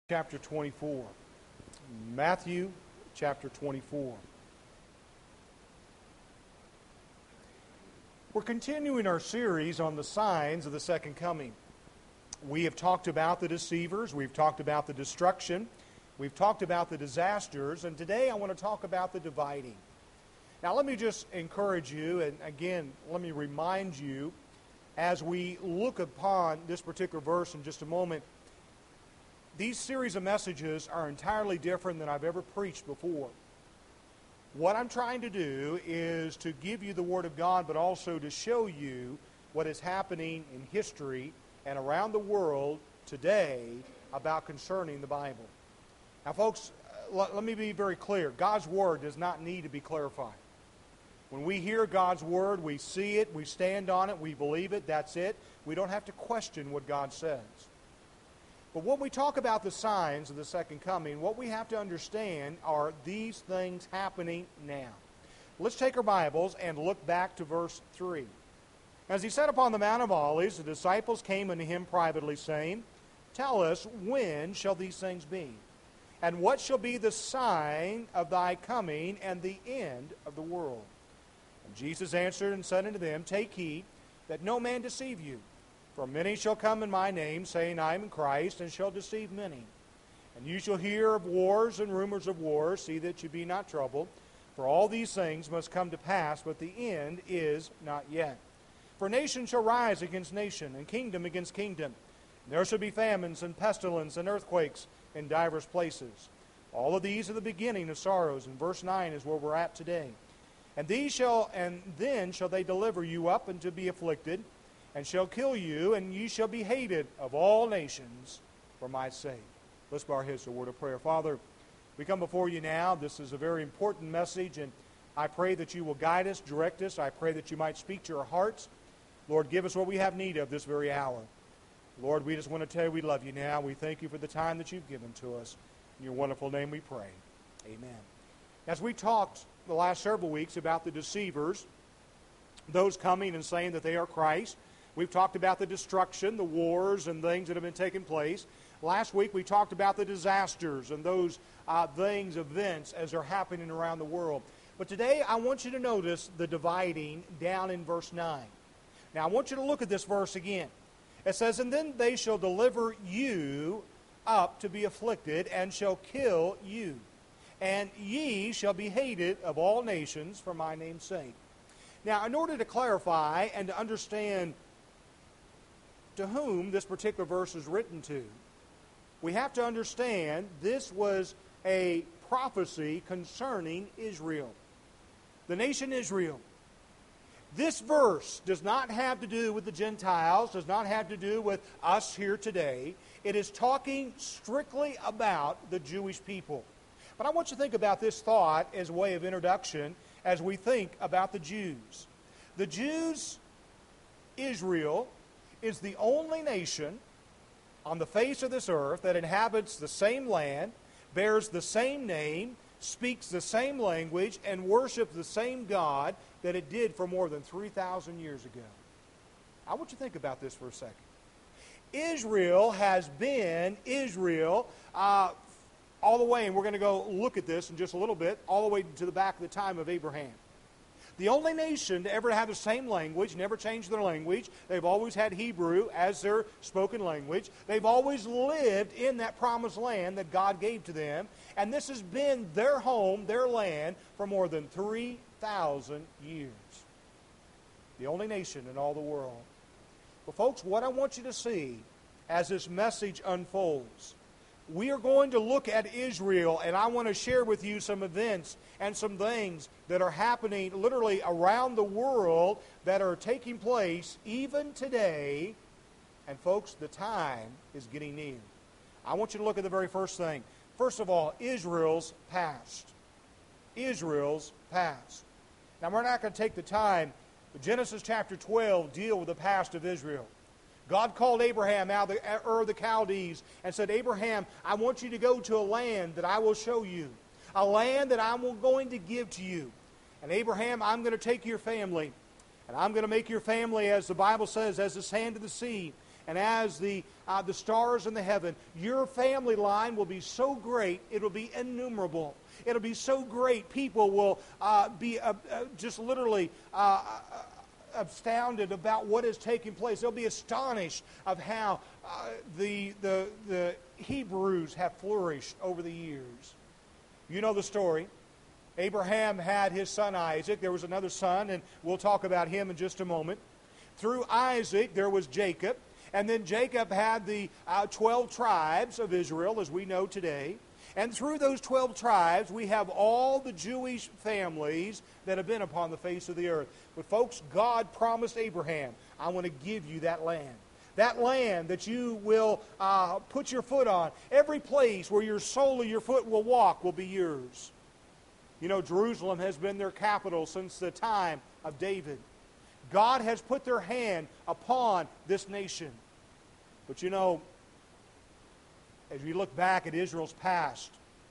Chapter 24. Matthew chapter 24. We're continuing our series on the signs of the second coming. We have talked about the deceivers, we've talked about the destruction, we've talked about the disasters, and today I want to talk about the dividing. Now let me just encourage you, and again, let me remind you, as we look upon this particular verse in just a moment, these series of messages are entirely different than I've ever preached before. What I'm trying to do is to give you the Word of God, but also to show you what is happening in history and around the world today about concerning the Bible. Now, folks, let me be very clear. God's Word does not need to be clarified. When we hear God's Word, we see it, we stand on it, we believe it, that's it. We don't have to question what God says. But when we talk about the signs of the second coming, what we have to understand are these things happening now. Let's take our Bibles and look back to verse 3. As he sat upon the Mount of Olives, the disciples came unto him privately, saying, Tell us, when shall these things be? And what shall be the sign of thy coming and the end of the world? And Jesus answered and said unto them, Take heed that no man deceive you. For many shall come in my name, saying, I am Christ, and shall deceive many. And you shall hear of wars and rumors of wars. See that you be not troubled. For all these things must come to pass, but the end is not yet. For nation shall rise against nation, and kingdom against kingdom. And there shall be famines and pestilence and earthquakes in divers places. All of these are the beginning of sorrows. And verse 9 is where we're at today. And then shall they deliver you up and to be afflicted, and shall kill you, and ye shall be hated of all nations for my sake. Let's bow our heads to a word of prayer. Father, we come before you now. This is a very important message, and I pray that you will guide us, direct us. I pray that you might speak to our hearts. Lord, give us what we have need of this very hour. Lord, we just want to tell you we love you now. We thank you for the time that you've given to us. In your wonderful name we pray. Amen. As we talked the last several weeks about the deceivers, those coming and saying that they are Christ, we've talked about the destruction, the wars, and things that have been taking place. Last week we talked about the disasters and those events as they're happening around the world. But today I want you to notice the dividing down in verse 9. Now I want you to look at this verse again. It says, And then they shall deliver you up to be afflicted, and shall kill you. And ye shall be hated of all nations for my name's sake. Now, in order to clarify and to understand to whom this particular verse is written to, we have to understand this was a prophecy concerning Israel, the nation Israel. This verse does not have to do with the Gentiles, does not have to do with us here today. It is talking strictly about the Jewish people. But I want you to think about this thought as a way of introduction as we think about the Jews. The Jews, Israel, is the only nation on the face of this earth that inhabits the same land, bears the same name, speaks the same language, and worships the same God that it did for more than 3,000 years ago. I want you to think about this for a second. Israel has been Israel all the way, and we're going to go look at this in just a little bit, all the way to the back of the time of Abraham. The only nation to ever have the same language, never changed their language. They've always had Hebrew as their spoken language. They've always lived in that promised land that God gave to them. And this has been their home, their land, for more than 3,000 years. The only nation in all the world. Well, folks, what I want you to see as this message unfolds, we are going to look at Israel, and I want to share with you some events and some things that are happening literally around the world that are taking place even today. And folks, the time is getting near. I want you to look at the very first thing. First of all, Israel's past. Israel's past. Now, we're not going to take the time, but Genesis chapter 12 deal with the past of Israel. God called Abraham out of Ur of the Chaldees and said, Abraham, I want you to go to a land that I will show you, a land that I'm going to give to you. And Abraham, I'm going to take your family, and I'm going to make your family, as the Bible says, as the sand of the sea. and as the stars in the heaven. Your family line will be so great, it'll be innumerable. It'll be so great, people will be just literally astounded about what is taking place. They'll be astonished of how the Hebrews have flourished over the years. You know the story. Abraham had his son Isaac. There was another son, and we'll talk about him in just a moment. Through Isaac, there was Jacob. And then Jacob had the 12 tribes of Israel, as we know today. And through those 12 tribes, we have all the Jewish families that have been upon the face of the earth. But folks, God promised Abraham, I want to give you that land. That land that you will put your foot on. Every place where your sole of your foot will walk will be yours. You know, Jerusalem has been their capital since the time of David. God has put their hand upon this nation. But you know, as you look back at Israel's past,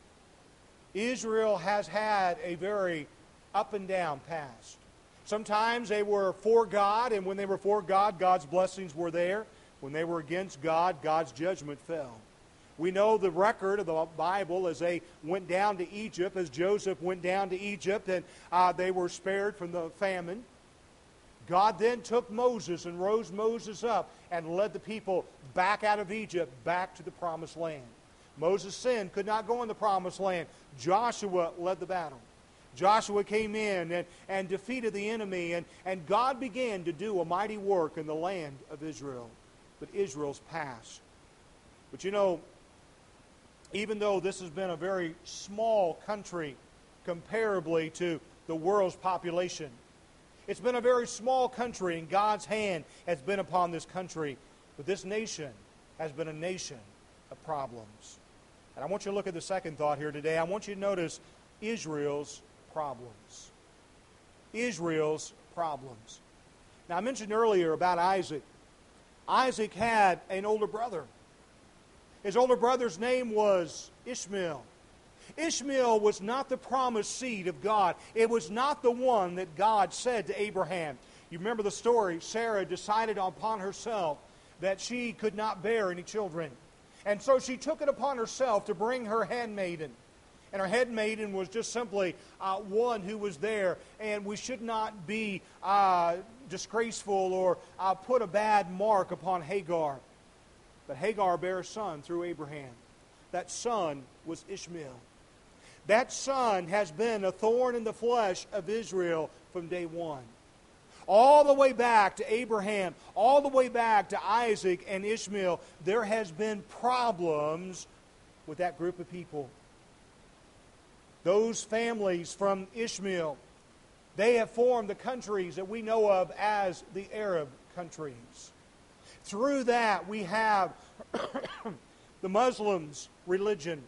Israel has had a very up and down past. Sometimes they were for God, and when they were for God, God's blessings were there. When they were against God, God's judgment fell. We know the record of the Bible as they went down to Egypt, as Joseph went down to Egypt, and they were spared from the famine. God then took Moses and rose Moses up and led the people back out of Egypt, back to the promised land. Moses sinned, could not go in the promised land. Joshua led the battle. Joshua came in and defeated the enemy, and God began to do a mighty work in the land of Israel. But Israel's past. But you know, even though this has been a very small country comparably to the world's population, it's been a very small country, and God's hand has been upon this country. But this nation has been a nation of problems. And I want you to look at the second thought here today. I want you to notice Israel's problems. Israel's problems. Now, I mentioned earlier about Isaac. Isaac had an older brother. His older brother's name was Ishmael. Ishmael was not the promised seed of God. It was not the one that God said to Abraham. You remember the story. Sarah decided upon herself that she could not bear any children. And so she took it upon herself to bring her handmaiden. And her handmaiden was just simply one who was there. And we should not be disgraceful or put a bad mark upon Hagar. But Hagar bare a son through Abraham. That son was Ishmael. That son has been a thorn in the flesh of Israel from day one. All the way back to Abraham, all the way back to Isaac and Ishmael, there has been problems with that group of people. Those families from Ishmael, they have formed the countries that we know of as the Arab countries. Through that, we have the Muslims' religion.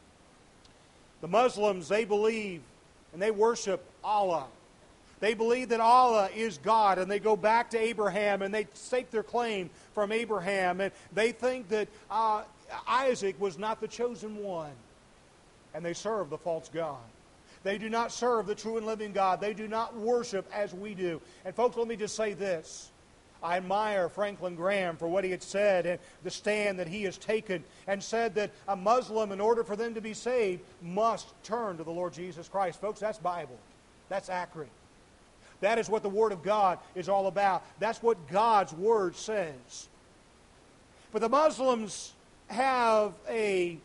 The Muslims, they believe and they worship Allah. They believe that Allah is God, and they go back to Abraham, and they stake their claim from Abraham, and they think that Isaac was not the chosen one, and they serve the false god. They do not serve the true and living God. They do not worship as we do. And folks, let me just say this. I admire Franklin Graham for what he had said and the stand that he has taken, and said that a Muslim, in order for them to be saved, must turn to the Lord Jesus Christ. Folks, that's Bible. That's accurate. That is what the Word of God is all about. That's what God's Word says. But the Muslims have an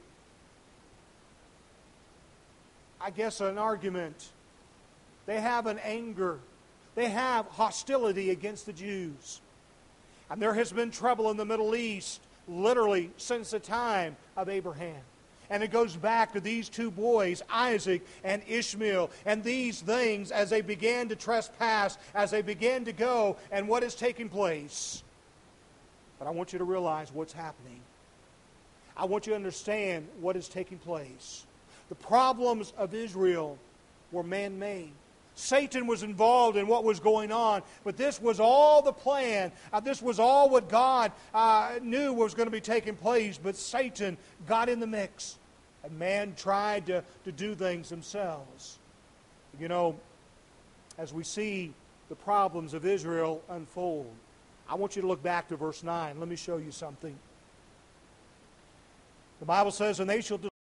argument. They have an anger. They have hostility against the Jews. And there has been trouble in the Middle East literally since the time of Abraham. And it goes back to these two boys, Isaac and Ishmael. And these things, as they began to trespass, as they began to go, and what is taking place. But I want you to realize what's happening. I want you to understand what is taking place. The problems of Israel were man-made. Satan was involved in what was going on, but this was all the plan. This was all what God knew was going to be taking place, but Satan got in the mix, and man tried to do things themselves. You know, as we see the problems of Israel unfold, I want you to look back to verse 9. Let me show you something. The Bible says, and they shall